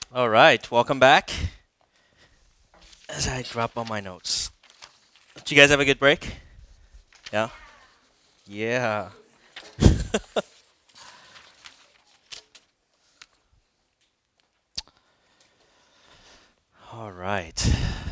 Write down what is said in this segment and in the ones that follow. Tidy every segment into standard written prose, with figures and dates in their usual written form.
All right, welcome back. As I drop all my notes, did you guys have a good break? Yeah. Yeah. All right.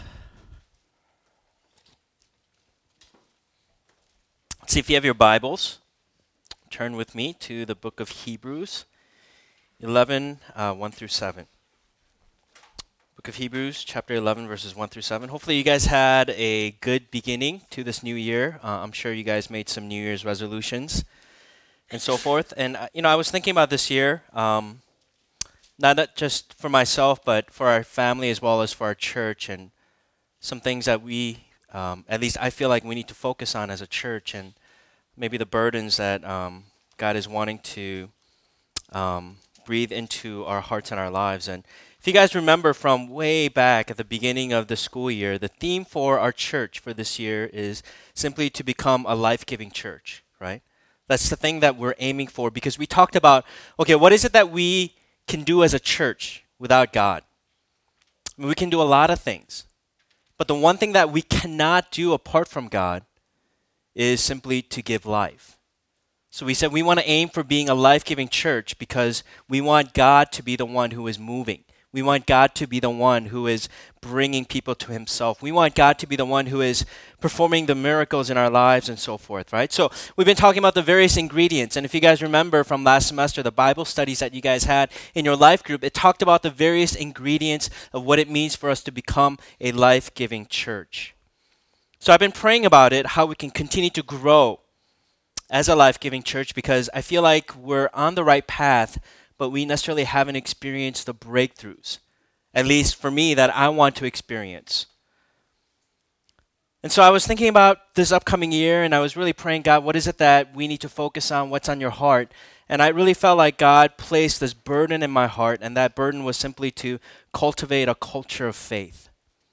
Let's see if you have your Bibles. Turn with me to the book of Hebrews 11, 1 through 7. Book of Hebrews, chapter 11, verses 1 through 7. Hopefully, you guys had a good beginning to this new year. I'm sure you guys made some New Year's resolutions and so forth. And, I was thinking about this year. Not just for myself, but for our family as well as for our church, and some things that at least I feel like we need to focus on as a church, and maybe the burdens that God is wanting to breathe into our hearts and our lives. And if you guys remember from way back at the beginning of the school year, the theme for our church for this year is simply to become a life giving church, right? That's the thing that we're aiming for because we talked about, okay, what is it that we can do as a church without God? I mean, we can do a lot of things. But the one thing that we cannot do apart from God is simply to give life. So we said we want to aim for being a life giving church because we want God to be the one who is moving. We want God to be the one who is bringing people to Himself. We want God to be the one who is performing the miracles in our lives and so forth, right? So we've been talking about the various ingredients. And if you guys remember from last semester, the Bible studies that you guys had in your life group, it talked about the various ingredients of what it means for us to become a life giving church. So I've been praying about it, how we can continue to grow as a life giving church because I feel like we're on the right path, but we necessarily haven't experienced the breakthroughs, at least for me, that I want to experience. And so I was thinking about this upcoming year, and I was really praying, God, what is it that we need to focus on? What's on your heart? And I really felt like God placed this burden in my heart, and that burden was simply to cultivate a culture of faith.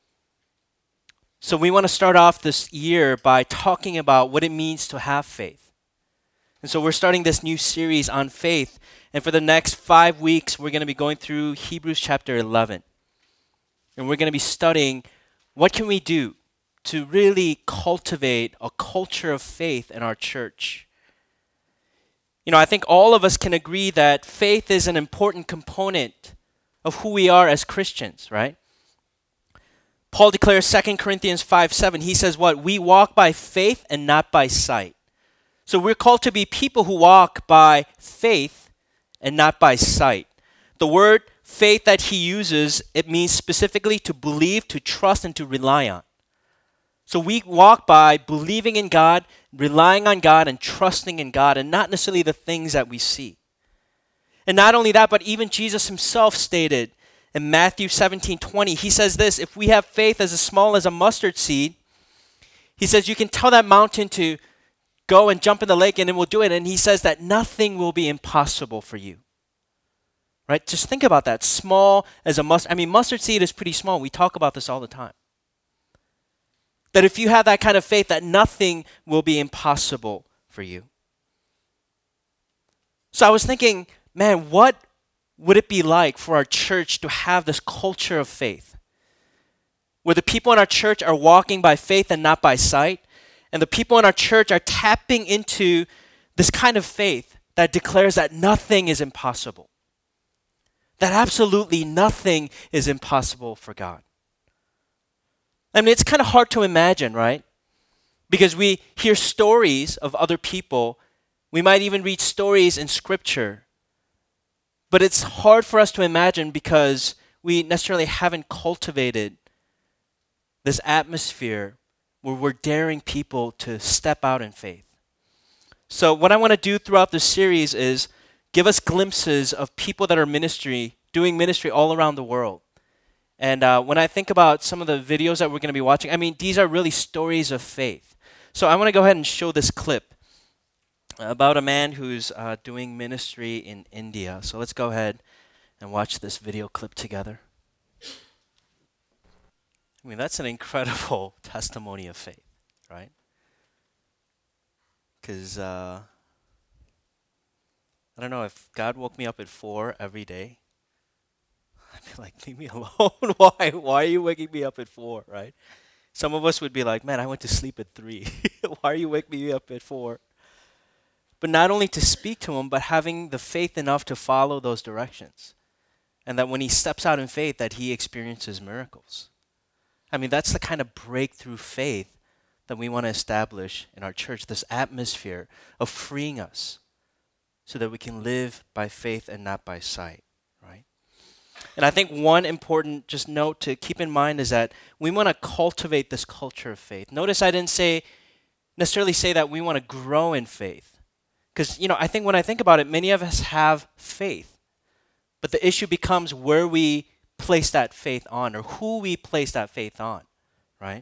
So we want to start off this year by talking about what it means to have faith. And so we're starting this new series on faith. And for the next 5 weeks, we're going to be going through Hebrews chapter 11. And we're going to be studying what can we do to really cultivate a culture of faith in our church. I think all of us can agree that faith is an important component of who we are as Christians, right? Paul declares 2 Corinthians 5:7. He says what? We walk by faith and not by sight. So we're called to be people who walk by faith and not by sight. The word faith that he uses, it means specifically to believe, to trust, and to rely on. So we walk by believing in God, relying on God, and trusting in God, and not necessarily the things that we see. And not only that, but even Jesus himself stated in Matthew 17:20, he says this, if we have faith as small as a mustard seed, he says you can tell that mountain to go and jump in the lake and it will do it. And he says that nothing will be impossible for you. Right? Just think about that. Small as a mustard. I mean, mustard seed is pretty small. We talk about this all the time. That if you have that kind of faith, that nothing will be impossible for you. So I was thinking, man, what would it be like for our church to have this culture of faith? Where the people in our church are walking by faith and not by sight. And the people in our church are tapping into this kind of faith that declares that nothing is impossible. That absolutely nothing is impossible for God. I mean, it's kind of hard to imagine, right? Because we hear stories of other people. We might even read stories in Scripture. But it's hard for us to imagine because we necessarily haven't cultivated this atmosphere where we're daring people to step out in faith. So what I want to do throughout this series is give us glimpses of people that are doing ministry all around the world. And when I think about some of the videos that we're going to be watching, I mean, these are really stories of faith. So I want to go ahead and show this clip about a man who's doing ministry in India. So let's go ahead and watch this video clip together. I mean, that's an incredible testimony of faith, right? Because I don't know, if God woke me up at 4 every day, I'd be like, leave me alone. Why are you waking me up at 4, right? Some of us would be like, man, I went to sleep at 3. Why are you waking me up at 4? But not only to speak to him, but having the faith enough to follow those directions. And that when he steps out in faith, that he experiences miracles. I mean, that's the kind of breakthrough faith that we want to establish in our church, this atmosphere of freeing us so that we can live by faith and not by sight, right? And I think one important just note to keep in mind is that we want to cultivate this culture of faith. Notice I didn't necessarily say that we want to grow in faith. Because, I think when I think about it, many of us have faith. But the issue becomes where we place that faith on or who we place that faith on, right?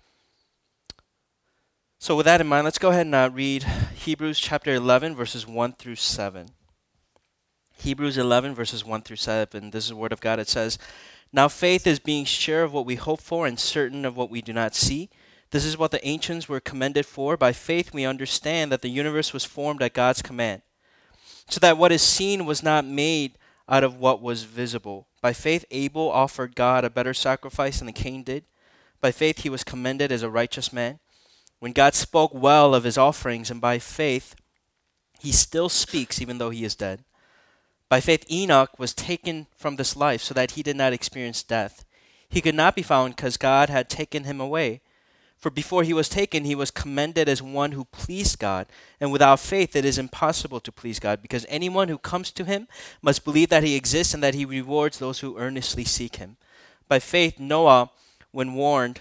So with that in mind, let's go ahead and read Hebrews chapter 11, verses 1 through 7. Hebrews 11, verses 1 through 7. This is the word of God. It says, "Now faith is being sure of what we hope for and certain of what we do not see. This is what the ancients were commended for. By faith we understand that the universe was formed at God's command, so that what is seen was not made out of what was visible. By faith Abel offered God a better sacrifice than Cain did. By faith he was commended as a righteous man, when God spoke well of his offerings, and by faith he still speaks even though he is dead. By faith Enoch was taken from this life so that he did not experience death. He could not be found because God had taken him away. For before he was taken, he was commended as one who pleased God. And without faith, it is impossible to please God, because anyone who comes to him must believe that he exists and that he rewards those who earnestly seek him. By faith, Noah, when warned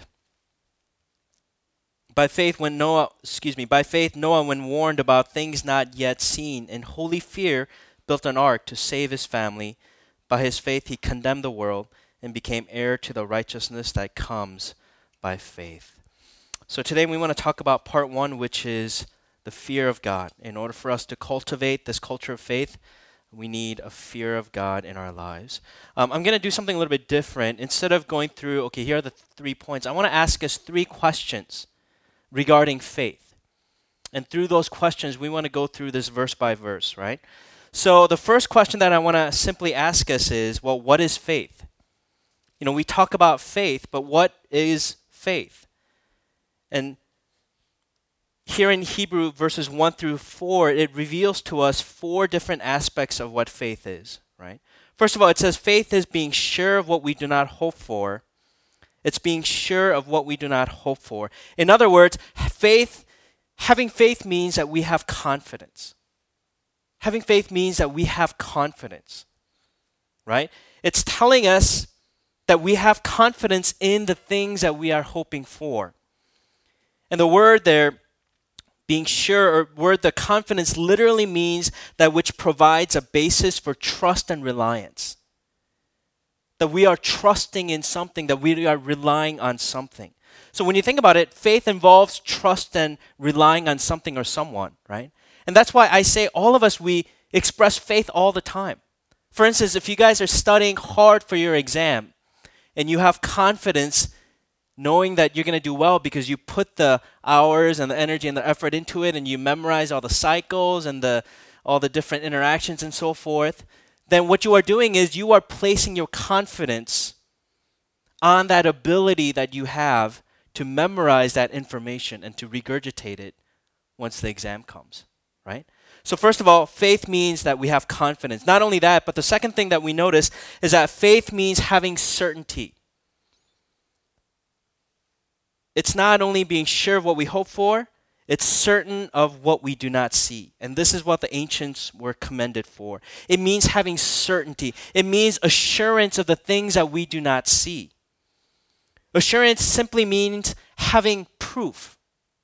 about things not yet seen, in holy fear built an ark to save his family. By his faith, he condemned the world and became heir to the righteousness that comes by faith." So today we want to talk about part 1, which is the fear of God. In order for us to cultivate this culture of faith, we need a fear of God in our lives. I'm going to do something a little bit different. Instead of going through, okay, here are the 3 points, I want to ask us 3 questions regarding faith. And through those questions, we want to go through this verse by verse, right? So the first question that I want to simply ask us is, well, what is faith? We talk about faith, but what is faith? And here in Hebrew verses 1 through 4, it reveals to us 4 different aspects of what faith is, right? First of all, it says faith is being sure of what we do not hope for. It's being sure of what we do not hope for. In other words, having faith means that we have confidence. Having faith means that we have confidence, right? It's telling us that we have confidence in the things that we are hoping for. And the word there, being sure, or word the confidence literally means that which provides a basis for trust and reliance. That we are trusting in something, that we are relying on something. So when you think about it, faith involves trust and relying on something or someone, right? And that's why I say all of us, we express faith all the time. For instance, if you guys are studying hard for your exam and you have confidence knowing that you're going to do well because you put the hours and the energy and the effort into it and you memorize all the cycles and all the different interactions and so forth, then what you are doing is you are placing your confidence on that ability that you have to memorize that information and to regurgitate it once the exam comes, right? So first of all, faith means that we have confidence. Not only that, but the second thing that we notice is that faith means having certainty. It's not only being sure of what we hope for, it's certain of what we do not see. And this is what the ancients were commended for. It means having certainty. It means assurance of the things that we do not see. Assurance simply means having proof.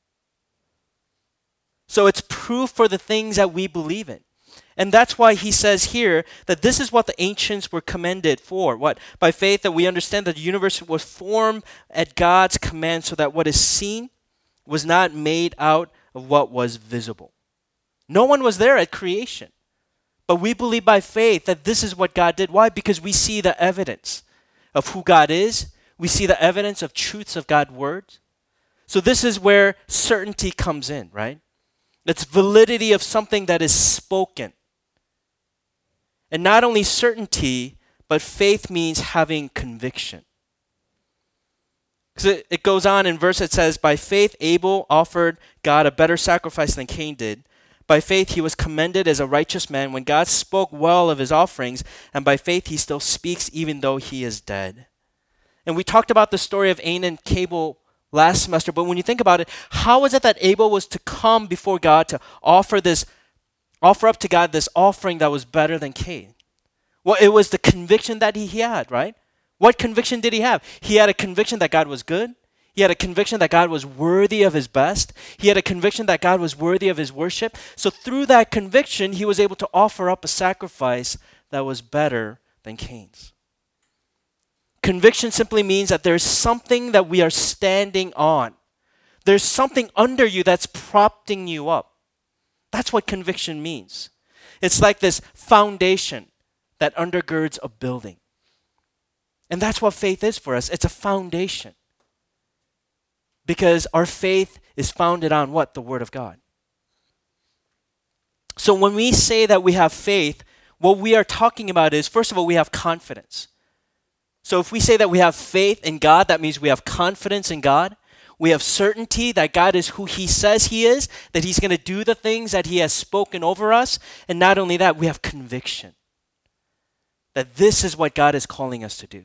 So it's proof for the things that we believe in. And that's why he says here that this is what the ancients were commended for. What? By faith that we understand that the universe was formed at God's command so that what is seen was not made out of what was visible. No one was there at creation. But we believe by faith that this is what God did. Why? Because we see the evidence of who God is. We see the evidence of truths of God's word. So this is where certainty comes in, right? It's validity of something that is spoken. And not only certainty, but faith means having conviction. Because it goes on in verse, it says, by faith Abel offered God a better sacrifice than Cain did. By faith he was commended as a righteous man when God spoke well of his offerings, and by faith he still speaks even though he is dead. And we talked about the story of Cain and Abel last semester, but when you think about it, how is it that Abel was to come before God to offer up to God this offering that was better than Cain? Well, it was the conviction that he had, right? What conviction did he have? He had a conviction that God was good. He had a conviction that God was worthy of his best. He had a conviction that God was worthy of his worship. So through that conviction, he was able to offer up a sacrifice that was better than Cain's. Conviction simply means that there's something that we are standing on. There's something under you that's propping you up. That's what conviction means. It's like this foundation that undergirds a building. And that's what faith is for us. It's a foundation. Because our faith is founded on what? The Word of God. So when we say that we have faith, what we are talking about is, first of all, we have confidence. So if we say that we have faith in God, that means we have confidence in God. We have certainty that God is who He says He is, that He's going to do the things that He has spoken over us. And not only that, we have conviction that this is what God is calling us to do.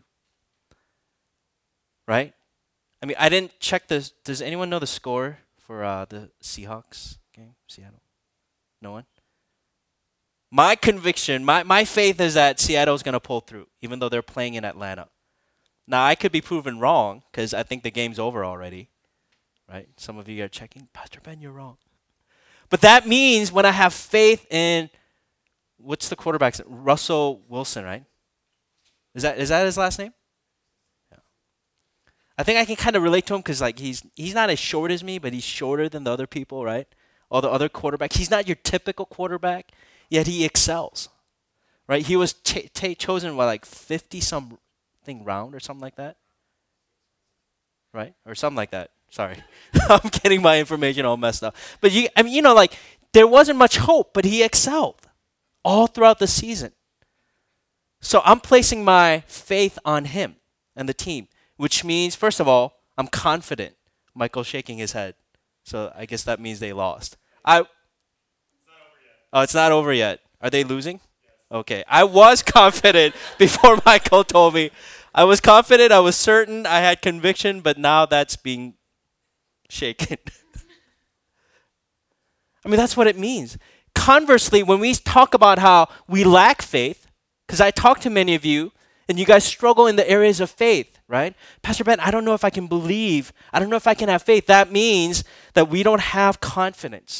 Right? I mean, I didn't check this. Does anyone know the score for the Seahawks game? Seattle? No one? My conviction, my faith is that Seattle's going to pull through, even though they're playing in Atlanta. Now, I could be proven wrong because I think the game's over already. Right? Some of you are checking, Pastor Ben, you're wrong. But that means when I have faith in, what's the quarterback's name? Russell Wilson, right? Is that his last name? I think I can kind of relate to him because like he's not as short as me, but he's shorter than the other people, right? All the other quarterbacks. He's not your typical quarterback, yet he excels, right? He was chosen by like 50-something round or something like that, right? Or something like that. Sorry. I'm getting my information all messed up. But there wasn't much hope, but he excelled all throughout the season. So I'm placing my faith on him and the team. Which means, first of all, I'm confident. Michael's shaking his head. So I guess that means they lost. It's not over yet. Oh, it's not over yet. Are they losing? Yes. Okay. I was confident before Michael told me. I was confident. I was certain. I had conviction. But now that's being shaken. I mean, that's what it means. Conversely, when we talk about how we lack faith, because I talk to many of you, and you guys struggle in the areas of faith, right? Pastor Ben, I don't know if I can believe. I don't know if I can have faith. That means that we don't have confidence.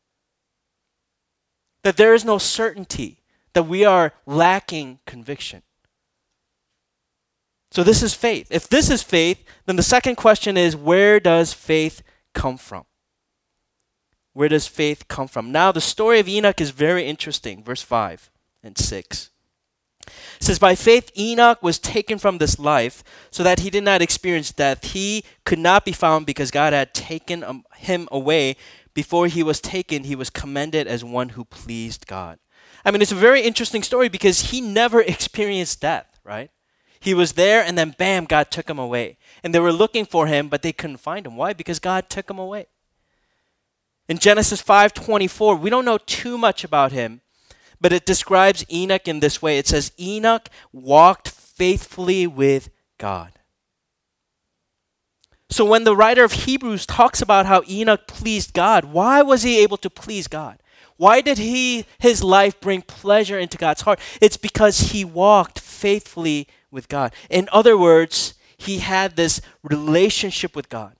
That there is no certainty. That we are lacking conviction. So this is faith. If this is faith, then the second question is, where does faith come from? Where does faith come from? Now, the story of Enoch is very interesting. Verse 5 and 6. It says, by faith Enoch was taken from this life so that he did not experience death. He could not be found because God had taken him away. Before he was taken, he was commended as one who pleased God. I mean, it's a very interesting story because he never experienced death, right? He was there and then bam, God took him away. And they were looking for him, but they couldn't find him. Why? Because God took him away. In Genesis 5:24, we don't know too much about him. But it describes Enoch in this way. It says, Enoch walked faithfully with God. So when the writer of Hebrews talks about how Enoch pleased God, why was he able to please God? Why did his life bring pleasure into God's heart? It's because he walked faithfully with God. In other words, he had this relationship with God.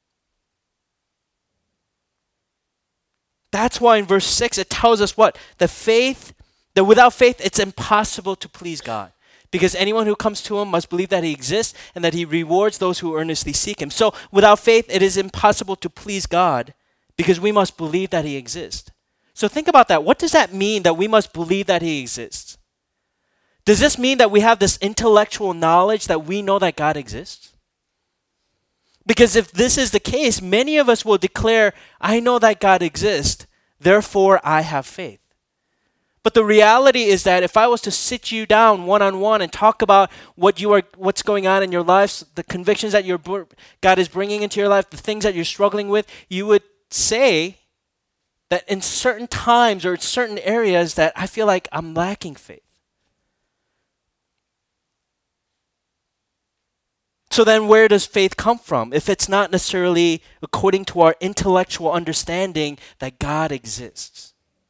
That's why in verse 6 it tells us what? That without faith it's impossible to please God. Because anyone who comes to him must believe that he exists and that he rewards those who earnestly seek him. So without faith it is impossible to please God because we must believe that he exists. So think about that. What does that mean that we must believe that he exists? Does this mean that we have this intellectual knowledge that we know that God exists? Because if this is the case, many of us will declare, I know that God exists, therefore I have faith. But the reality is that if I was to sit you down one-on-one and talk about what's going on in your life, the convictions that God is bringing into your life, the things that you're struggling with, you would say that in certain times or in certain areas that I feel like I'm lacking faith. So then where does faith come from if it's not necessarily according to our intellectual understanding that God exists?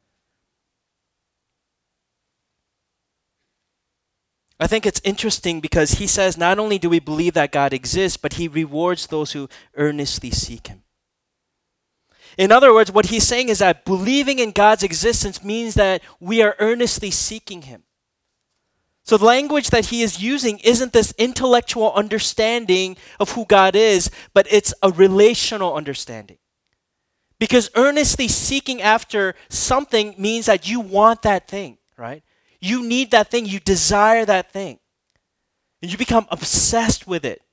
I think it's interesting because he says not only do we believe that God exists, but he rewards those who earnestly seek him. In other words, what he's saying is that believing in God's existence means that we are earnestly seeking him. So the language that he is using isn't this intellectual understanding of who God is, but it's a relational understanding. Because earnestly seeking after something means that you want that thing, right? You need that thing, you desire that thing. And you become obsessed with it.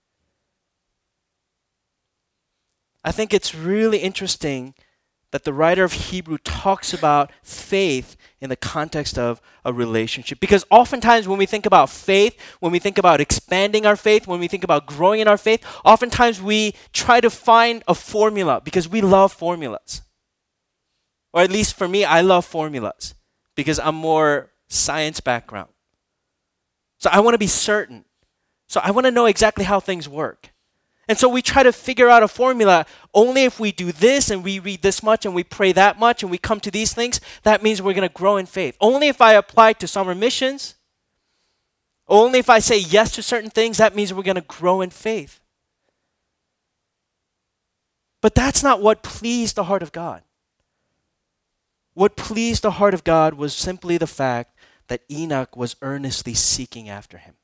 I think it's really interesting that the writer of Hebrew talks about faith in the context of a relationship. Because oftentimes when we think about faith, when we think about expanding our faith, when we think about growing in our faith, oftentimes we try to find a formula because we love formulas. Or at least for me, I love formulas because I'm more science background. So I want to be certain. So I want to know exactly how things work. And so we try to figure out a formula. Only if we do this and we read this much and we pray that much and we come to these things, that means we're going to grow in faith. Only if I apply to summer missions, only if I say yes to certain things, that means we're going to grow in faith. But that's not what pleased the heart of God. What pleased the heart of God was simply the fact that Enoch was earnestly seeking after him.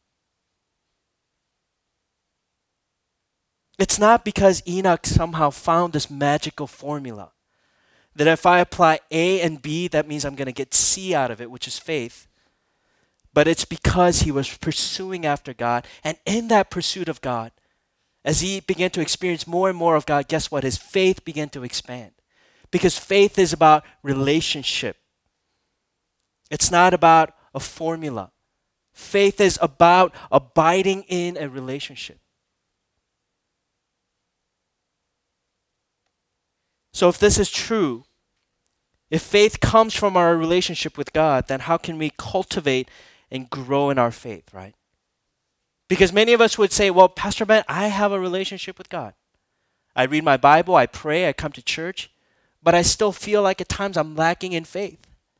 It's not because Enoch somehow found this magical formula that if I apply A and B, that means I'm going to get C out of it, which is faith. But it's because he was pursuing after God. And in that pursuit of God, as he began to experience more and more of God, guess what? His faith began to expand. Because faith is about relationship. It's not about a formula. Faith is about abiding in a relationship. So if this is true, if faith comes from our relationship with God, then how can we cultivate and grow in our faith, right? Because many of us would say, well, Pastor Ben, I have a relationship with God. I read my Bible, I pray, I come to church, but I still feel like at times I'm lacking in faith.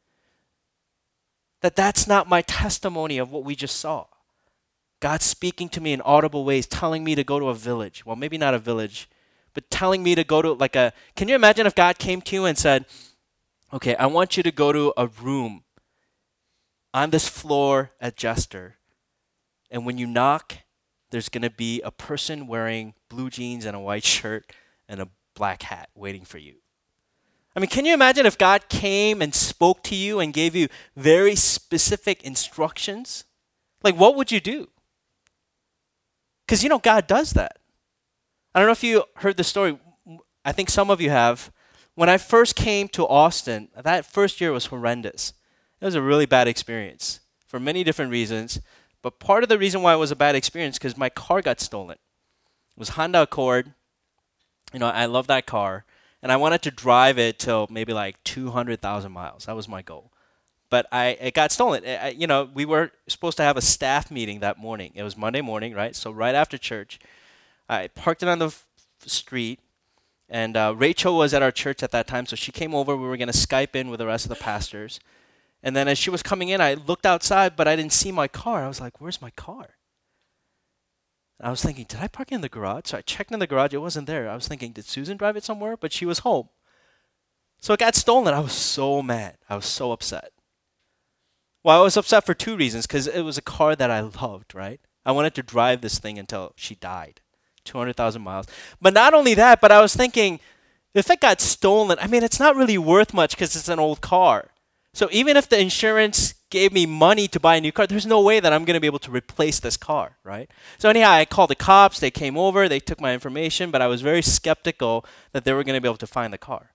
That's not my testimony of what we just saw. God speaking to me in audible ways, telling me to go to a village. Well, maybe not a village, but telling me to go to can you imagine if God came to you and said, okay, I want you to go to a room on this floor at Jester, and when you knock, there's going to be a person wearing blue jeans and a white shirt and a black hat waiting for you. I mean, can you imagine if God came and spoke to you and gave you very specific instructions? Like, what would you do? Because, God does that. I don't know if you heard the story. I think some of you have. When I first came to Austin, that first year was horrendous. It was a really bad experience for many different reasons. But part of the reason why it was a bad experience because my car got stolen. It was Honda Accord. I love that car. And I wanted to drive it till maybe like 200,000 miles. That was my goal. But it got stolen. We were supposed to have a staff meeting that morning. It was Monday morning, right? So right after church, I parked it on the street, and Rachel was at our church at that time, so she came over. We were going to Skype in with the rest of the pastors. And then as she was coming in, I looked outside, but I didn't see my car. I was like, where's my car? And I was thinking, did I park it in the garage? So I checked in the garage. It wasn't there. I was thinking, did Susan drive it somewhere? But she was home. So it got stolen. I was so mad. I was so upset. Well, I was upset for two reasons, because it was a car that I loved, right? I wanted to drive this thing until she died. 200,000 miles. But not only that, but I was thinking, if it got stolen, it's not really worth much because it's an old car. So even if the insurance gave me money to buy a new car, there's no way that I'm going to be able to replace this car, right? So anyhow, I called the cops. They came over. They took my information, but I was very skeptical that they were going to be able to find the car.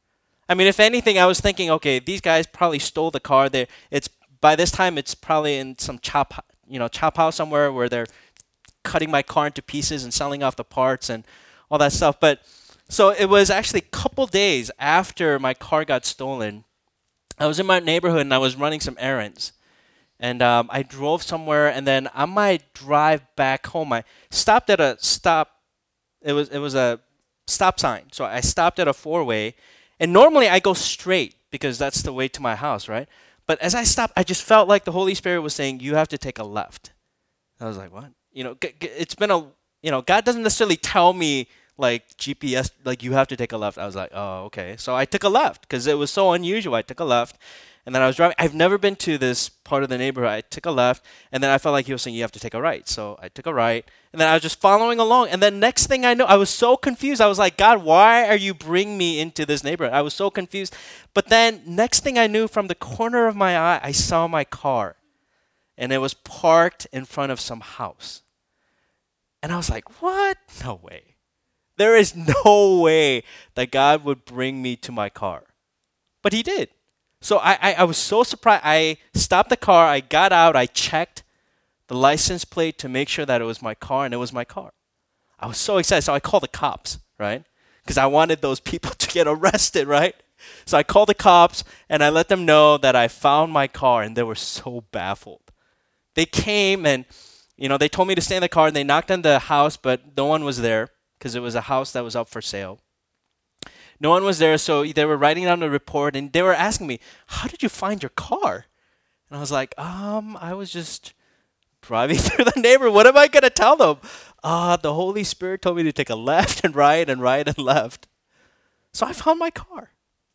I mean, if anything, I was thinking, okay, these guys probably stole the car. It's by this time, it's probably in some chop house somewhere where they're cutting my car into pieces and selling off the parts and all that stuff. But so it was actually a couple days after my car got stolen. I was in my neighborhood and I was running some errands. And I drove somewhere, and then on my drive back home, I stopped at a stop. It was a stop sign. So I stopped at a four-way, and normally I go straight because that's the way to my house, right? But as I stopped, I just felt like the Holy Spirit was saying, "You have to take a left." I was like, "What?" It's been God doesn't necessarily tell me like GPS, like you have to take a left. I was like, "Oh, okay." So I took a left because it was so unusual. I took a left. And then I was driving. I've never been to this part of the neighborhood. I took a left, and then I felt like he was saying you have to take a right. So I took a right, and then I was just following along. And then next thing I know, I was so confused. I was like, God, why are you bringing me into this neighborhood? I was so confused. But then next thing I knew, from the corner of my eye, I saw my car, and it was parked in front of some house. And I was like, what? No way. There is no way that God would bring me to my car. But he did. So I was so surprised. I stopped the car. I got out. I checked the license plate to make sure that it was my car, and it was my car. I was so excited. So I called the cops, right? Because I wanted those people to get arrested, right? So I called the cops, and I let them know that I found my car, and they were so baffled. They came, and they told me to stay in the car, and they knocked on the house, but no one was there because it was a house that was up for sale. No one was there, so they were writing down the report, and they were asking me, how did you find your car? And I was like, I was just driving through the neighborhood. What am I going to tell them? The Holy Spirit told me to take a left and right and right and left. So I found my car.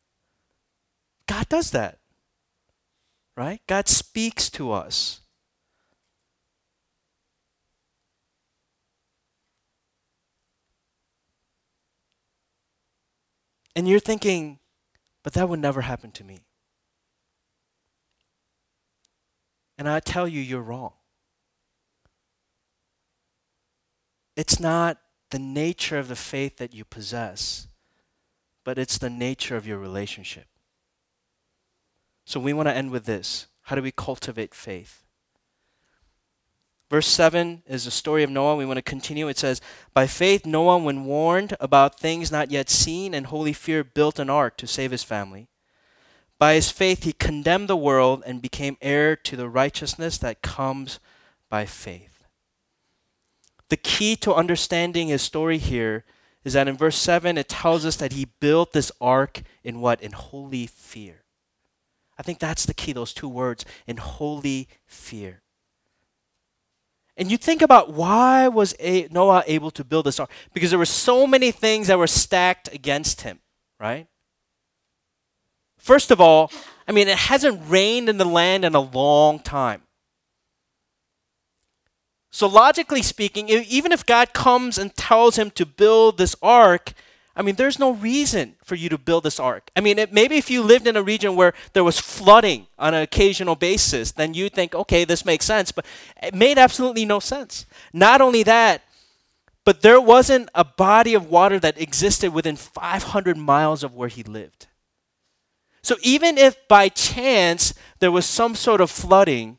God does that, right? God speaks to us. And you're thinking, but that would never happen to me. And I tell you, you're wrong. It's not the nature of the faith that you possess, but it's the nature of your relationship. So we want to end with this. How do we cultivate faith? Verse 7 is the story of Noah. We want to continue. It says, by faith, Noah, when warned about things not yet seen and holy fear, built an ark to save his family. By his faith, he condemned the world and became heir to the righteousness that comes by faith. The key to understanding his story here is that in verse 7, it tells us that he built this ark in what? In holy fear. I think that's the key, those two words, in holy fear. And you think about why was Noah able to build this ark? Because there were so many things that were stacked against him, right? First of all, it hasn't rained in the land in a long time. So logically speaking, even if God comes and tells him to build this ark, there's no reason for you to build this ark. Maybe if you lived in a region where there was flooding on an occasional basis, then you think, okay, this makes sense. But it made absolutely no sense. Not only that, but there wasn't a body of water that existed within 500 miles of where he lived. So even if by chance there was some sort of flooding,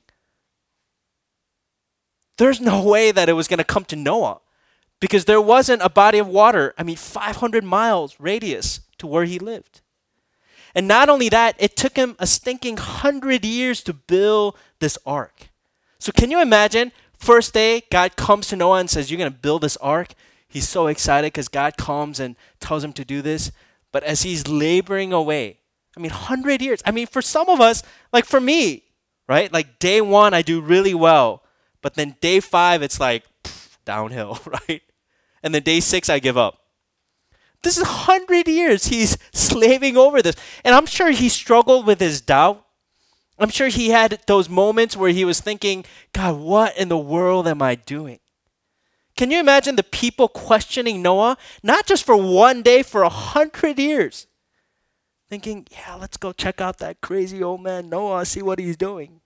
there's no way that it was going to come to Noah. Because there wasn't a body of water, 500 miles radius to where he lived. And not only that, it took him a stinking 100 years to build this ark. So can you imagine, first day, God comes to Noah and says, you're going to build this ark. He's so excited because God comes and tells him to do this. But as he's laboring away, 100 years. For some of us, like for me, right? Like day 1, I do really well. But then day 5, it's like downhill, right? And then day 6, I give up. This is 100 years he's slaving over this. And I'm sure he struggled with his doubt. I'm sure he had those moments where he was thinking, God, what in the world am I doing? Can you imagine the people questioning Noah? Not just for one day, for 100 years. Thinking, yeah, let's go check out that crazy old man Noah, see what he's doing.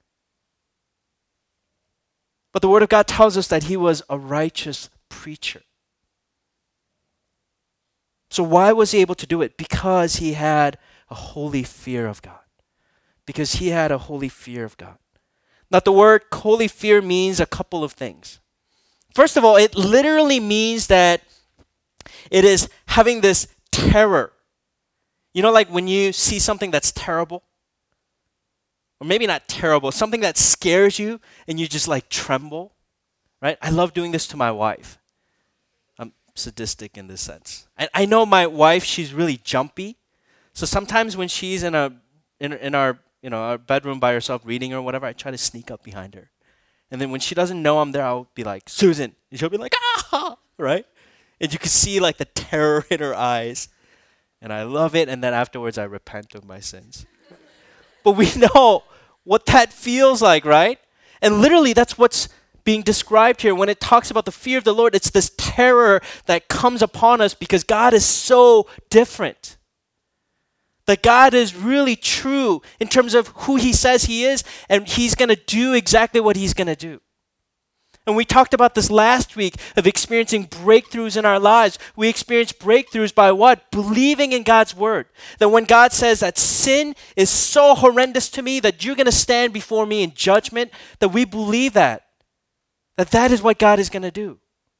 But the Word of God tells us that he was a righteous preacher. So why was he able to do it? Because he had a holy fear of God. Because he had a holy fear of God. Now the word holy fear means a couple of things. First of all, it literally means that it is having this terror. You know, like when you see something that's terrible, or maybe not terrible, something that scares you and you just like tremble, right? I love doing this to my wife. I'm sadistic in this sense. I know my wife, she's really jumpy. So sometimes when she's in our our bedroom by herself reading or whatever, I try to sneak up behind her. And then when she doesn't know I'm there, I'll be like, Susan. And she'll be like, ah, right? And you can see like the terror in her eyes. And I love it. And then afterwards, I repent of my sins. But we know what that feels like, right? And literally, that's what's being described here. When it talks about the fear of the Lord, it's this terror that comes upon us because God is so different. That God is really true in terms of who he says he is, and he's going to do exactly what he's going to do. And we talked about this last week of experiencing breakthroughs in our lives. We experience breakthroughs by what? Believing in God's word. That when God says that sin is so horrendous to me that you're going to stand before me in judgment, that we believe that. That is what God is going to do.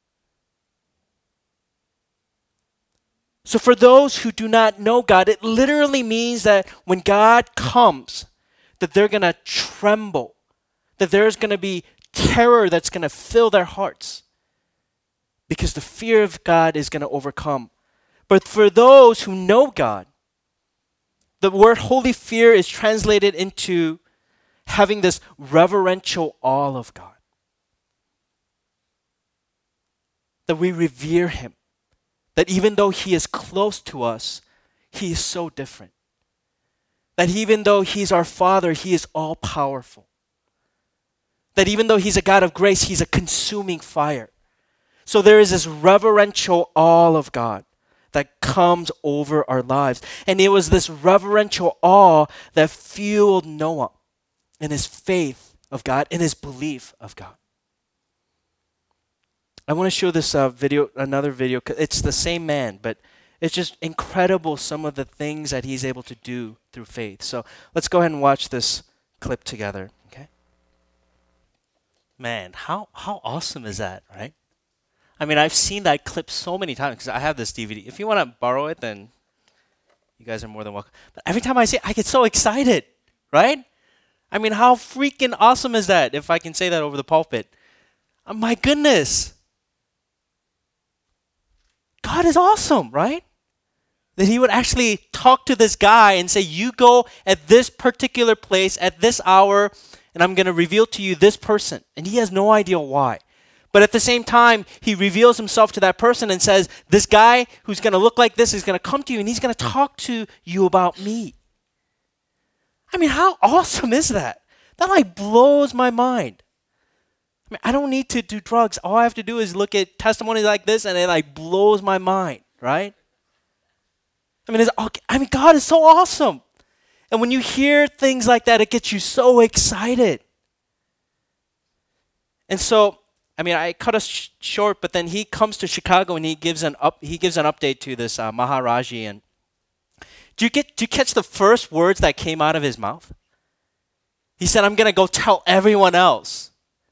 So for those who do not know God, it literally means that when God comes, that they're going to tremble, that there's going to be terror that's going to fill their hearts because the fear of God is going to overcome. But for those who know God, the word holy fear is translated into having this reverential awe of God. That we revere him. That even though he is close to us, he is so different. That even though he's our Father, he is all powerful. That even though he's a God of grace, he's a consuming fire. So there is this reverential awe of God that comes over our lives. And it was this reverential awe that fueled Noah in his faith of God, in his belief of God. I want to show this video, another video. It's the same man, but it's just incredible some of the things that he's able to do through faith. So let's go ahead and watch this clip together, okay? Man, how awesome is that, right? I mean, I've seen that clip so many times because I have this DVD. If you want to borrow it, then you guys are more than welcome. But every time I see it, I get so excited, right? I mean, how freaking awesome is that, if I can say that over the pulpit? My goodness. God is awesome, right? That he would actually talk to this guy and say, you go at this particular place at this hour, and I'm going to reveal to you this person. And he has no idea why. But at the same time, he reveals himself to that person and says, this guy who's going to look like this is going to come to you, and he's going to talk to you about me. I mean, how awesome is that? That like blows my mind. I mean, I don't need to do drugs. All I have to do is look at testimonies like this, and it like blows my mind, right? I mean, God is so awesome. And when you hear things like that, it gets you so excited. And so, I mean, I cut us short, but then he comes to Chicago and he gives an update to this Maharaji. And do you catch the first words that came out of his mouth? He said, "I'm gonna go tell everyone else."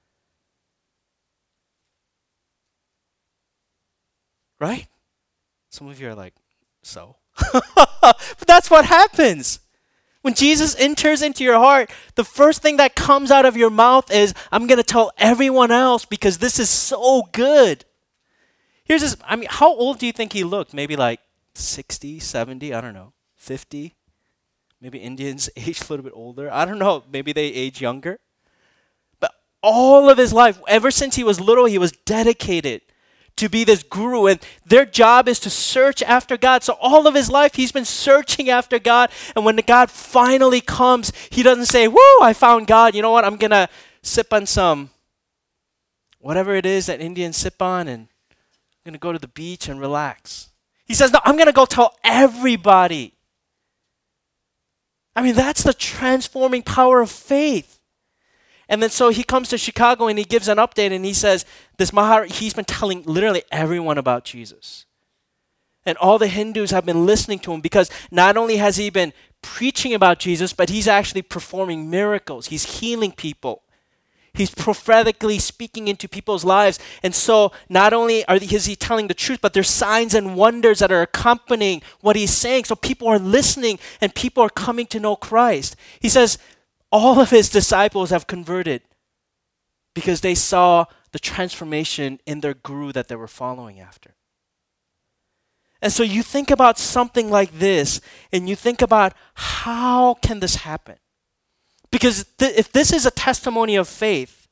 Right? Some of you are like, so? But that's what happens. When Jesus enters into your heart, the first thing that comes out of your mouth is, I'm going to tell everyone else because this is so good. Here's this, I mean, how old do you think he looked? Maybe like 60, 70, I don't know, 50? Maybe Indians age a little bit older. I don't know, maybe they age younger. But all of his life, ever since he was little, he was dedicated to be this guru, and their job is to search after God. So all of his life, he's been searching after God, and when the God finally comes, he doesn't say, woo, I found God. You know what? I'm going to sip on some, whatever it is that Indians sip on, and I'm going to go to the beach and relax. He says, no, I'm going to go tell everybody. I mean, that's the transforming power of faith. And then so he comes to Chicago and he gives an update and he says, he's been telling literally everyone about Jesus. And all the Hindus have been listening to him because not only has he been preaching about Jesus, but he's actually performing miracles. He's healing people. He's prophetically speaking into people's lives. And so not only is he telling the truth, but there's signs and wonders that are accompanying what he's saying. So people are listening and people are coming to know Christ. He says all of his disciples have converted because they saw the transformation in their guru that they were following after. And so you think about something like this, and you think about how can this happen? Because if this is a testimony of faith,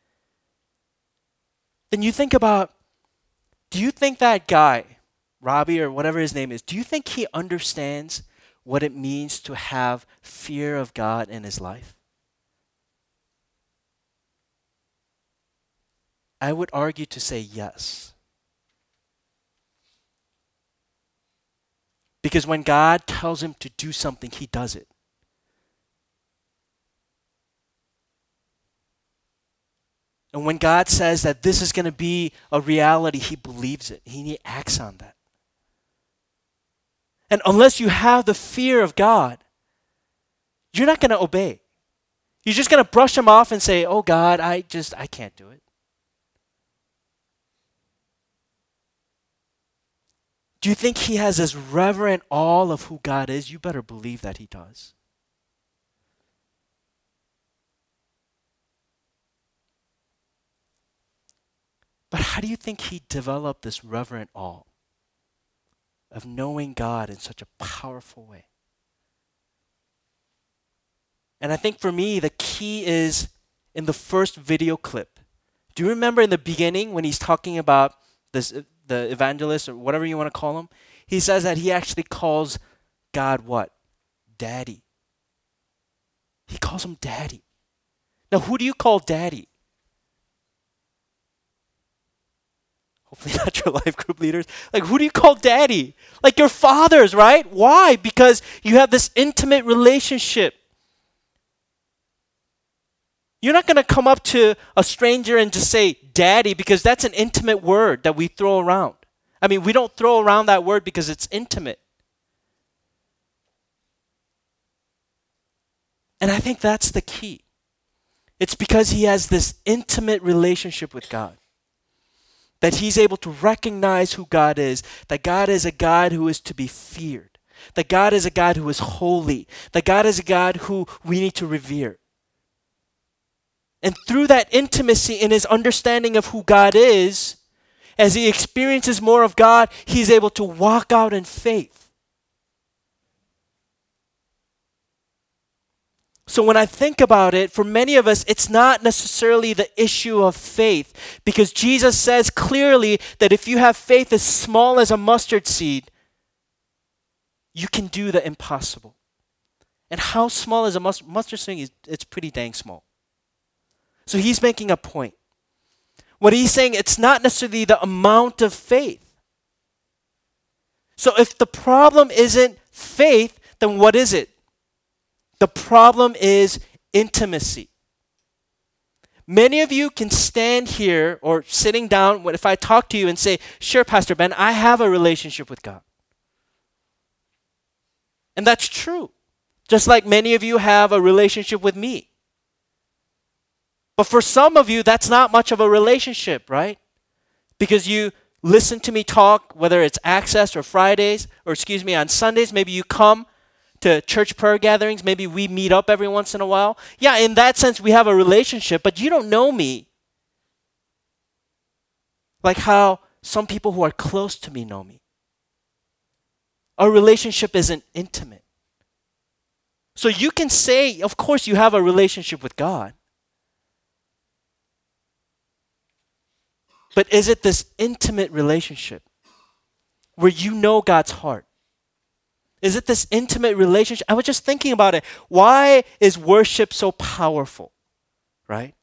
then you think about, do you think that guy, Robbie or whatever his name is, do you think he understands what it means to have fear of God in his life? I would argue to say yes. Because when God tells him to do something, he does it. And when God says that this is going to be a reality, he believes it. He acts on that. And unless you have the fear of God, you're not going to obey. You're just going to brush him off and say, oh God, I can't do it. Do you think he has this reverent awe of who God is? You better believe that he does. But how do you think he developed this reverent awe of knowing God in such a powerful way? And I think for me, the key is in the first video clip. Do you remember in the beginning when he's talking about this, the evangelist or whatever you want to call him? He says that he actually calls God what? Daddy. He calls him Daddy. Now, who do you call Daddy? Hopefully not your life group leaders. Like, who do you call Daddy? Like your fathers, right? Why? Because you have this intimate relationship. You're not going to come up to a stranger and just say Daddy, because that's an intimate word that we throw around. I mean, we don't throw around that word because it's intimate. And I think that's the key. It's because he has this intimate relationship with God that he's able to recognize who God is, that God is a God who is to be feared, that God is a God who is holy, that God is a God who we need to revere. And through that intimacy in his understanding of who God is, as he experiences more of God, he's able to walk out in faith. So when I think about it, for many of us, it's not necessarily the issue of faith, because Jesus says clearly that if you have faith as small as a mustard seed, you can do the impossible. And how small is a mustard seed? It's pretty dang small. So he's making a point. What he's saying, it's not necessarily the amount of faith. So if the problem isn't faith, then what is it? The problem is intimacy. Many of you can stand here or sitting down, if I talk to you and say, sure, Pastor Ben, I have a relationship with God. And that's true. Just like many of you have a relationship with me. But for some of you, that's not much of a relationship, right? Because you listen to me talk, whether it's Access or Fridays, or on Sundays, maybe you come to church prayer gatherings, maybe we meet up every once in a while. Yeah, in that sense, we have a relationship, but you don't know me like how some people who are close to me know me. Our relationship isn't intimate. So you can say, of course, you have a relationship with God. But is it this intimate relationship where you know God's heart? Is it this intimate relationship? I was just thinking about it. Why is worship so powerful, right?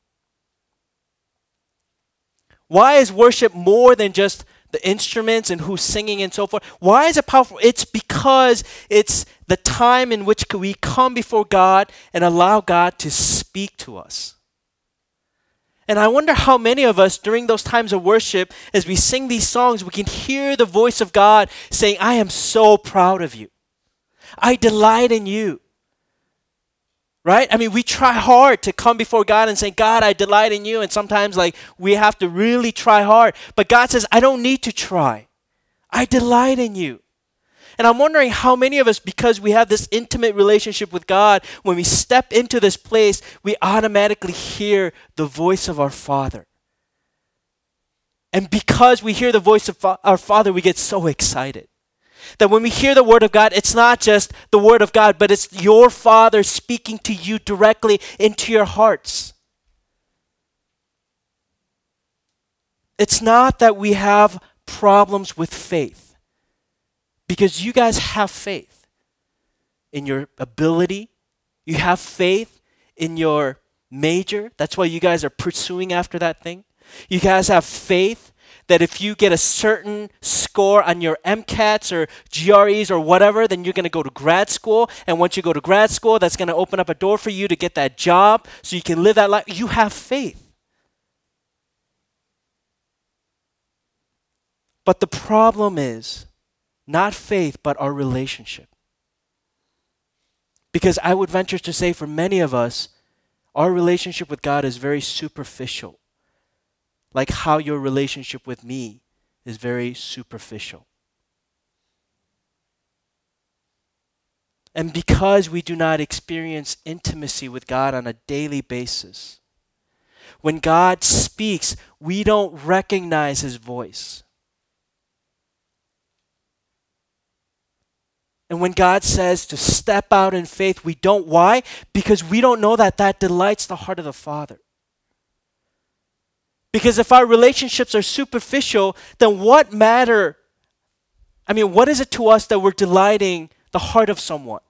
Why is worship more than just the instruments and who's singing and so forth? Why is it powerful? It's because it's the time in which we come before God and allow God to speak to us. And I wonder how many of us during those times of worship, as we sing these songs, we can hear the voice of God saying, I am so proud of you. I delight in you. Right? I mean, we try hard to come before God and say, God, I delight in you. And sometimes we have to really try hard. But God says, I don't need to try. I delight in you. And I'm wondering how many of us, because we have this intimate relationship with God, when we step into this place, we automatically hear the voice of our Father. And because we hear the voice of our Father, we get so excited. That when we hear the Word of God, it's not just the Word of God, but it's your Father speaking to you directly into your hearts. It's not that we have problems with faith, because you guys have faith in your ability. You have faith in your major. That's why you guys are pursuing after that thing. You guys have faith that if you get a certain score on your MCATs or GREs or whatever, then you're going to go to grad school. And once you go to grad school, that's going to open up a door for you to get that job so you can live that life. You have faith. But the problem is not faith, but our relationship. Because I would venture to say for many of us, our relationship with God is very superficial. Like how your relationship with me is very superficial. And because we do not experience intimacy with God on a daily basis, when God speaks, we don't recognize His voice. And when God says to step out in faith, we don't. Why? Because we don't know that that delights the heart of the Father. Because if our relationships are superficial, then what matter? I mean, what is it to us that we're delighting the heart of someone?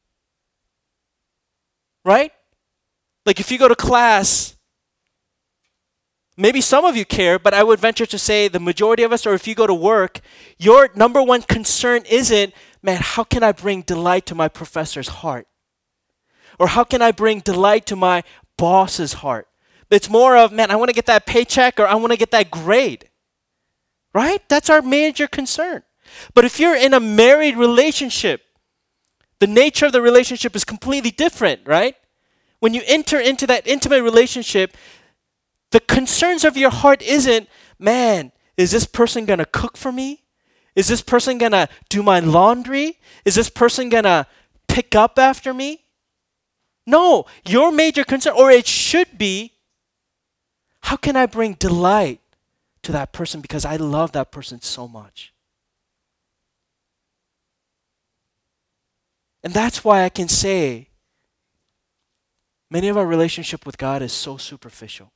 Right? Like if you go to class, maybe some of you care, but I would venture to say the majority of us, or if you go to work, your number one concern isn't, man, how can I bring delight to my professor's heart? Or how can I bring delight to my boss's heart? It's more of, man, I want to get that paycheck or I want to get that grade. Right? That's our major concern. But if you're in a married relationship, the nature of the relationship is completely different, right? When you enter into that intimate relationship, the concerns of your heart isn't, man, is this person going to cook for me? Is this person going to do my laundry? Is this person going to pick up after me? No, your major concern, or it should be, how can I bring delight to that person because I love that person so much? And that's why I can say many of our relationship with God is so superficial.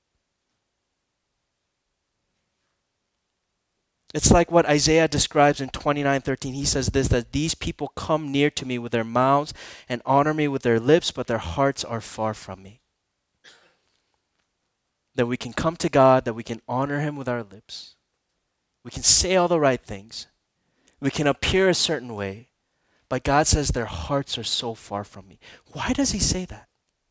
It's like what Isaiah describes in 29:13. He says this, that these people come near to me with their mouths and honor me with their lips, but their hearts are far from me. That we can come to God, that we can honor Him with our lips. We can say all the right things. We can appear a certain way. But God says their hearts are so far from me. Why does He say that?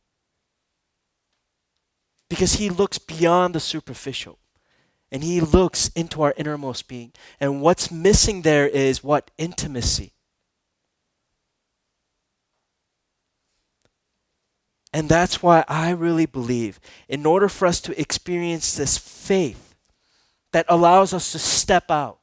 Because He looks beyond the superficial. And He looks into our innermost being. And what's missing there is what? Intimacy. And that's why I really believe in order for us to experience this faith that allows us to step out,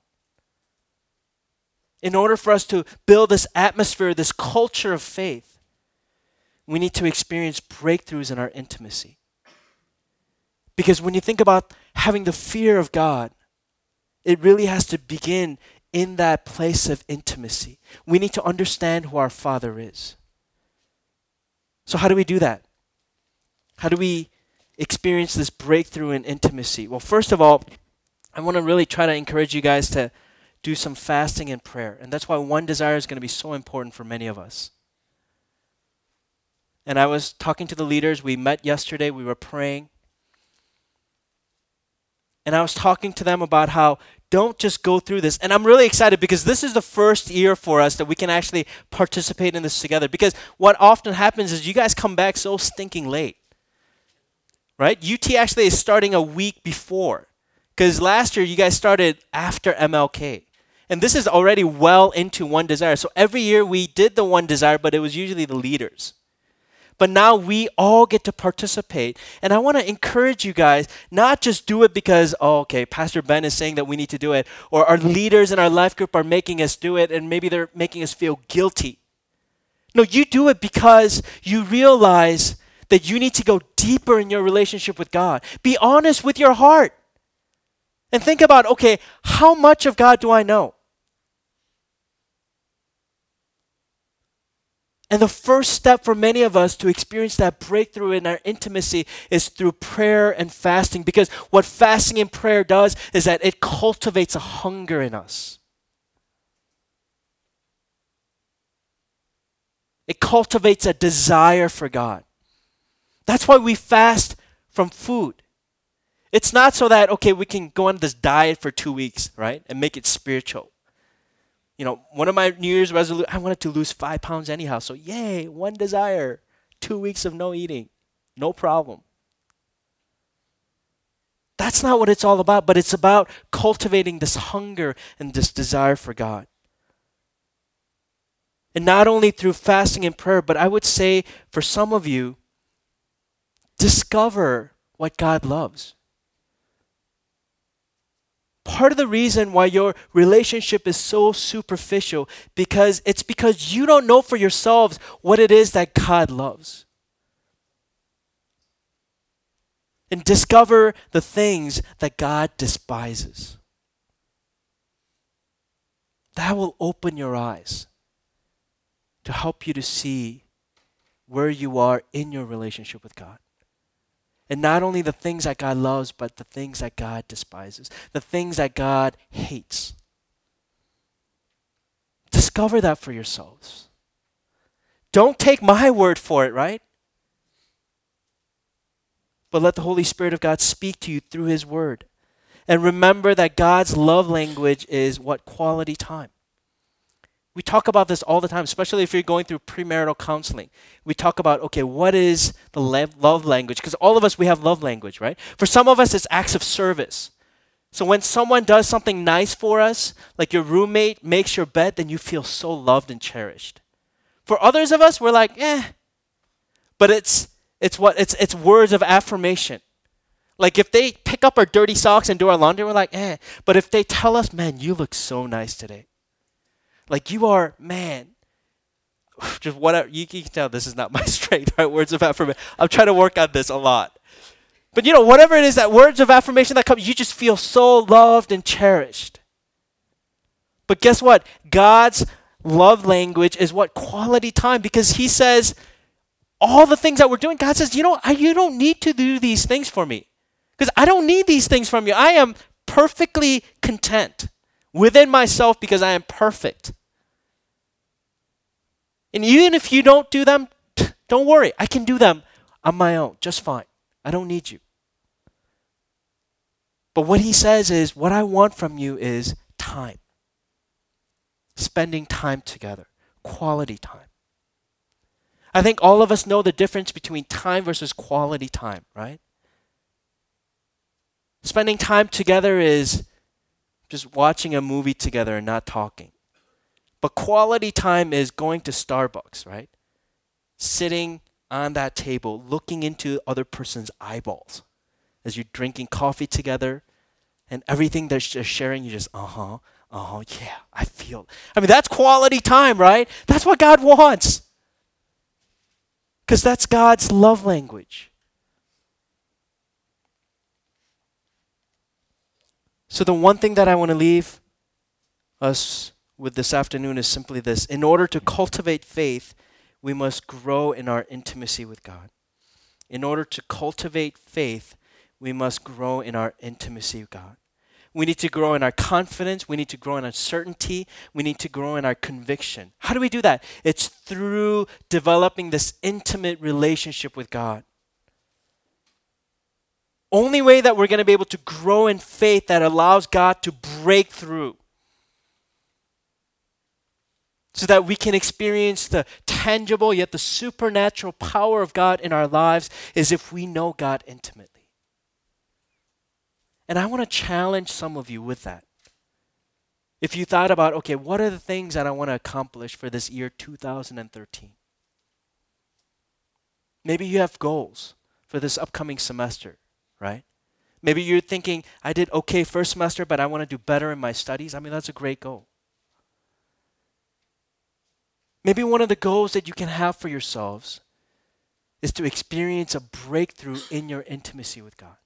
in order for us to build this atmosphere, this culture of faith, we need to experience breakthroughs in our intimacy. Because when you think about having the fear of God, it really has to begin in that place of intimacy. We need to understand who our Father is. So how do we do that? How do we experience this breakthrough in intimacy? Well, first of all, I want to really try to encourage you guys to do some fasting and prayer. And that's why one desire is going to be so important for many of us. And I was talking to the leaders. We met yesterday. We were praying. And I was talking to them about how don't just go through this. And I'm really excited because this is the first year for us that we can actually participate in this together. Because what often happens is you guys come back so stinking late. right? UT actually is starting a week before because last year you guys started after MLK. And this is already well into One Desire. So every year we did the One Desire, but it was usually the leaders. But now we all get to participate. And I want to encourage you guys, not just do it because, oh, okay, Pastor Ben is saying that we need to do it, or our leaders in our life group are making us do it, and maybe they're making us feel guilty. No, you do it because you realize that you need to go deeper in your relationship with God. Be honest with your heart. And think about, okay, how much of God do I know? And the first step for many of us to experience that breakthrough in our intimacy is through prayer and fasting. Because what fasting and prayer does is that it cultivates a hunger in us. It cultivates a desire for God. That's why we fast from food. It's not so that, okay, we can go on this diet for 2 weeks, right? And make it spiritual. You know, one of my New Year's resolutions, I wanted to lose 5 pounds anyhow. So yay, One Desire. 2 weeks of no eating. No problem. That's not what it's all about, but it's about cultivating this hunger and this desire for God. And not only through fasting and prayer, but I would say for some of you, discover what God loves. Part of the reason why your relationship is so superficial because you don't know for yourselves what it is that God loves. And discover the things that God despises. That will open your eyes to help you to see where you are in your relationship with God. And not only the things that God loves, but the things that God despises, the things that God hates. Discover that for yourselves. Don't take my word for it, right? But let the Holy Spirit of God speak to you through His word. And remember that God's love language is what? Quality time. We talk about this all the time, especially if you're going through premarital counseling. We talk about, okay, what is the love language? Because all of us, we have love language, right? For some of us, it's acts of service. So when someone does something nice for us, like your roommate makes your bed, then you feel so loved and cherished. For others of us, we're like, But it's words of affirmation. Like if they pick up our dirty socks and do our laundry, we're like, But if they tell us, man, you look so nice today. Like you are, man, just whatever. You can tell this is not my strength, right? Words of affirmation. I'm trying to work on this a lot. But you know, whatever it is, that words of affirmation that comes, you just feel so loved and cherished. But guess what? God's love language is what? Quality time. Because He says, all the things that we're doing, God says, you don't need to do these things for me. Because I don't need these things from you. I am perfectly content within myself because I am perfect. And even if you don't do them, don't worry. I can do them on my own, just fine. I don't need you. But what He says is, what I want from you is time. Spending time together. Quality time. I think all of us know the difference between time versus quality time, right? Spending time together is just watching a movie together and not talking. But quality time is going to Starbucks, right? Sitting on that table, looking into other person's eyeballs as you're drinking coffee together, and everything they're sharing, you just, yeah, I feel. I mean, that's quality time, right? That's what God wants. Because that's God's love language. So the one thing that I want to leave us with this afternoon is simply this. In order to cultivate faith, we must grow in our intimacy with God. In order to cultivate faith, we must grow in our intimacy with God. We need to grow in our confidence. We need to grow in our certainty. We need to grow in our conviction. How do we do that? It's through developing this intimate relationship with God. Only way that we're going to be able to grow in faith that allows God to break through. so that we can experience the tangible yet the supernatural power of God in our lives is if we know God intimately. And I want to challenge some of you with that. If you thought about, okay, what are the things that I want to accomplish for this year 2013? Maybe you have goals for this upcoming semester, right? Maybe you're thinking, I did okay first semester, but I want to do better in my studies. I mean, that's a great goal. Maybe one of the goals that you can have for yourselves is to experience a breakthrough in your intimacy with God.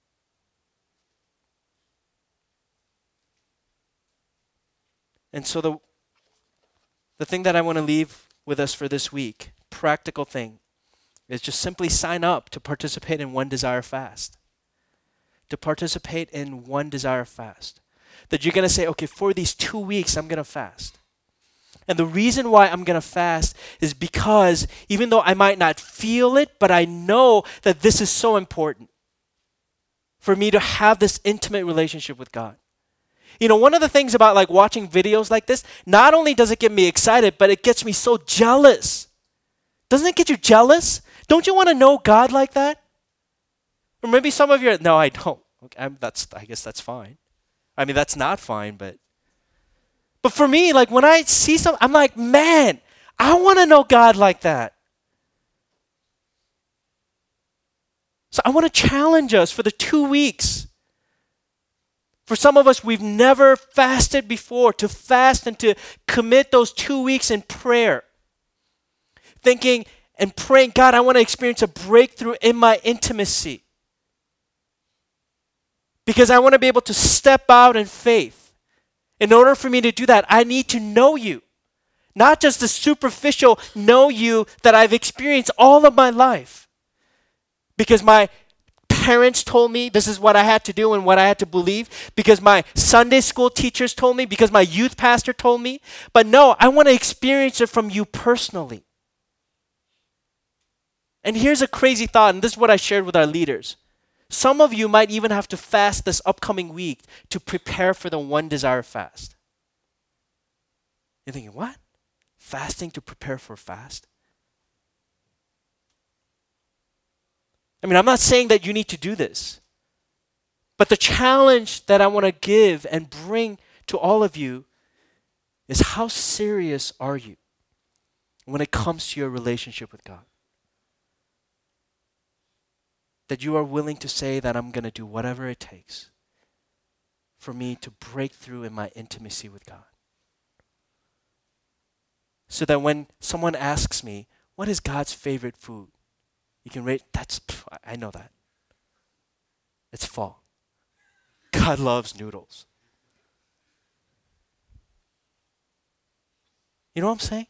And so the thing that I want to leave with us for this week, practical thing, is just simply sign up to participate in One Desire Fast. To participate in One Desire Fast. That you're going to say, okay, for these 2 weeks, I'm going to fast. And the reason why I'm going to fast is because even though I might not feel it, but I know that this is so important for me to have this intimate relationship with God. You know, one of the things about like watching videos like this, not only does it get me excited, but it gets me so jealous. Doesn't it get you jealous? Don't you want to know God like that? Or maybe some of you are, no, I don't. Okay, I guess that's fine. I mean, that's not fine, but for me, like when I see something, I'm like, man, I want to know God like that. So I want to challenge us for the 2 weeks. For some of us, we've never fasted before, to fast and to commit those 2 weeks in prayer. Thinking and praying, God, I want to experience a breakthrough in my intimacy. Because I want to be able to step out in faith. In order for me to do that, I need to know you. Not just the superficial know you that I've experienced all of my life. Because my parents told me this is what I had to do and what I had to believe. Because my Sunday school teachers told me. Because my youth pastor told me. But no, I want to experience it from you personally. And here's a crazy thought, and this is what I shared with our leaders. Some of you might even have to fast this upcoming week to prepare for the One Desire Fast. You're thinking, what? Fasting to prepare for a fast? I mean, I'm not saying that you need to do this. But the challenge that I want to give and bring to all of you is how serious are you when it comes to your relationship with God? That you are willing to say that I'm going to do whatever it takes for me to break through in my intimacy with God. So that when someone asks me, what is God's favorite food? You can rate, I know that. It's pho. God loves noodles. You know what I'm saying?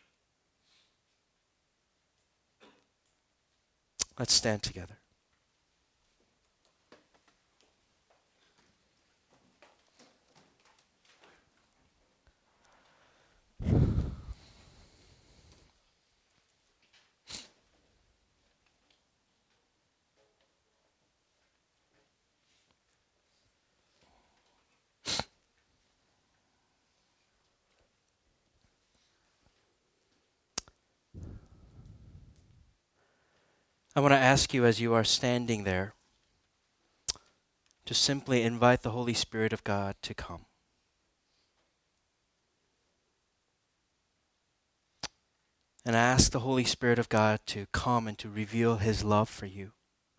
Let's stand together. I want to ask you as you are standing there to simply invite the Holy Spirit of God to come. And ask the Holy Spirit of God to come and to reveal His love for you.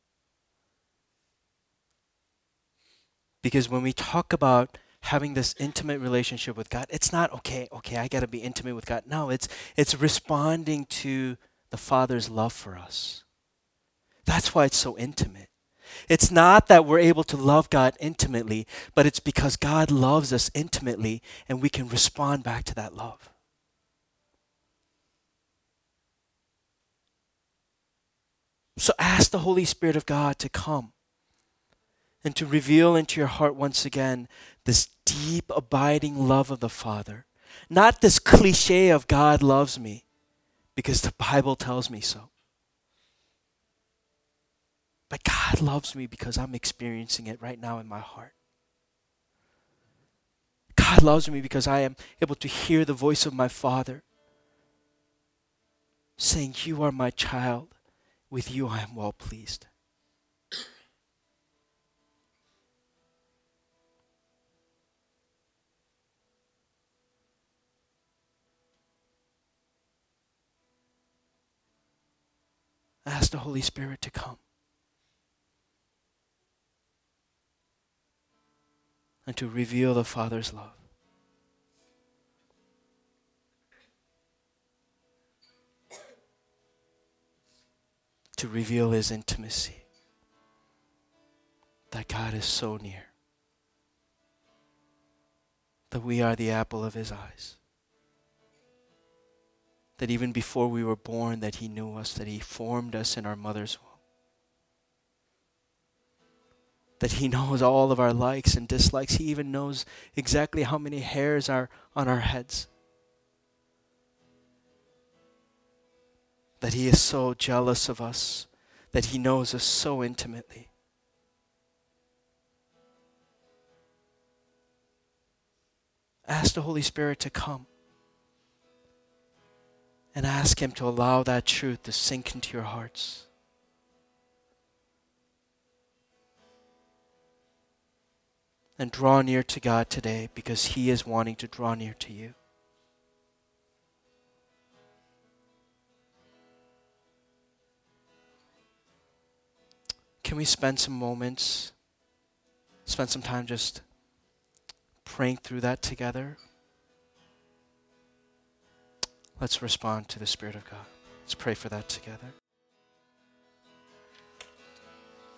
Because when we talk about having this intimate relationship with God, it's not, okay, I got to be intimate with God. No, it's responding to the Father's love for us. That's why it's so intimate. It's not that we're able to love God intimately, but it's because God loves us intimately and we can respond back to that love. So ask the Holy Spirit of God to come and to reveal into your heart once again this deep, abiding love of the Father. Not this cliche of God loves me, because the Bible tells me so. But God loves me because I'm experiencing it right now in my heart. God loves me because I am able to hear the voice of my Father saying, "You are my child. With you I am well pleased." Ask the Holy Spirit to come and to reveal the Father's love. To reveal his intimacy. That God is so near. That we are the apple of his eyes. That even before we were born, that he knew us, that he formed us in our mother's womb. That he knows all of our likes and dislikes. He even knows exactly how many hairs are on our heads. That he is so jealous of us, that he knows us so intimately. Ask the Holy Spirit to come and ask him to allow that truth to sink into your hearts. And draw near to God today, because he is wanting to draw near to you. Can we spend some moments, spend some time just praying through that together? Let's respond to the Spirit of God. Let's pray for that together.